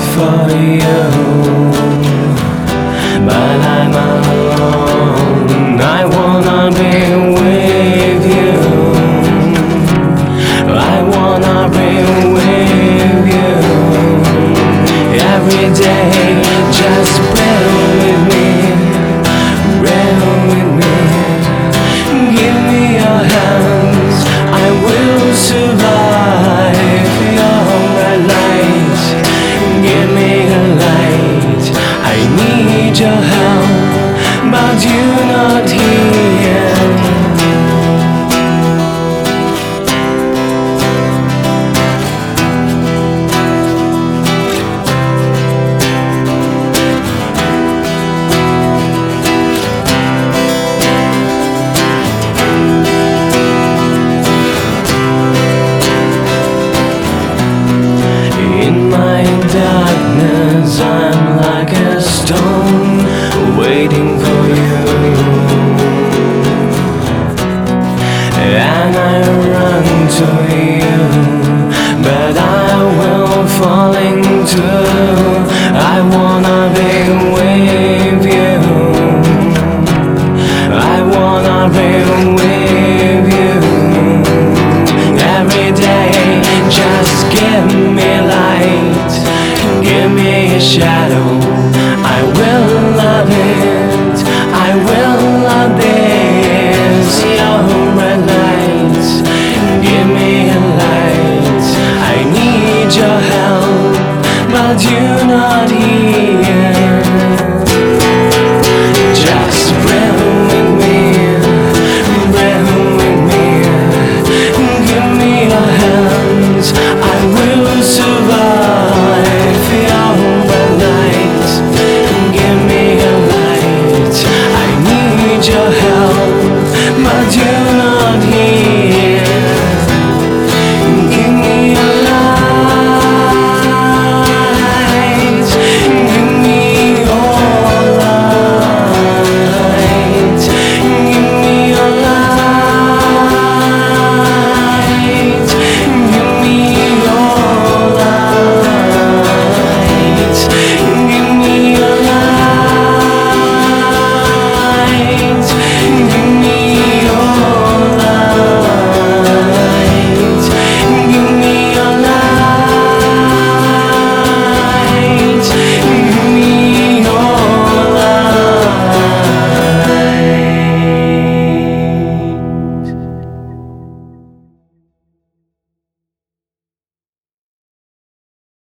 for you, but I'm alone. I wanna be with you. I wanna be with you every day. Just bear with me, bear with me. Give me your hands, I will survive. You're my light, give me a light. I need your help, but you're not here. In my darkness, I'm like a stone waiting for you, and I run to you, but I will fall into. I wanna be with you. I wanna be with you every day. Just give me light, give me a shadow.